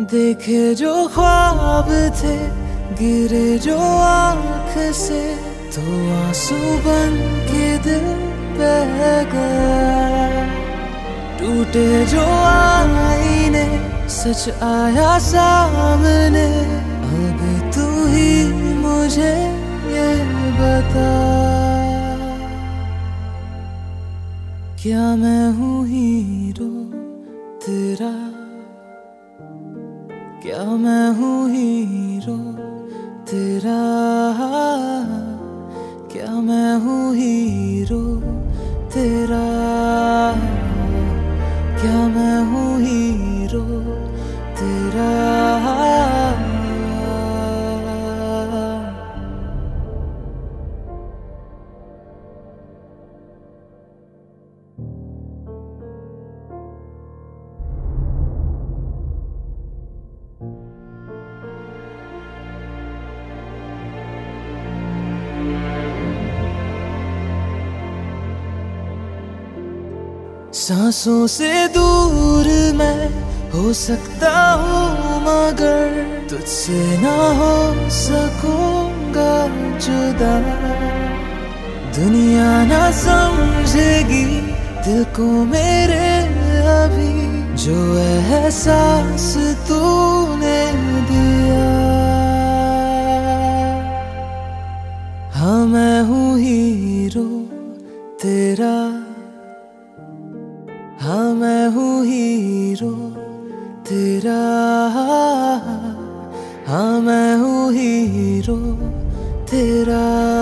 देखे जो ख्वाब थे गिरे जो आँख से, तो आंसू बन के दिल बह गया। टूटे जो आईने सच आया सामने, अब तू ही मुझे ये बता, क्या मैं हूँ हीरो तेरा, क्या मैं हूँ हीरो तेरा, क्या मैं हूँ हीरो तेरा, क्या मैं हूँ हीरो तेरा। सांसों से दूर मैं हो सकता हूँ, मगर तुझसे ना हो सकूंगा जुदा। दुनिया ना समझेगी दिल को मेरे अभी, जो एहसास तूने दिया। हाँ मैं हूँ हीरो तेरा, हाँ मैं हूँ हीरो तेरा, हाँ मैं हूँ हीरो तेरा।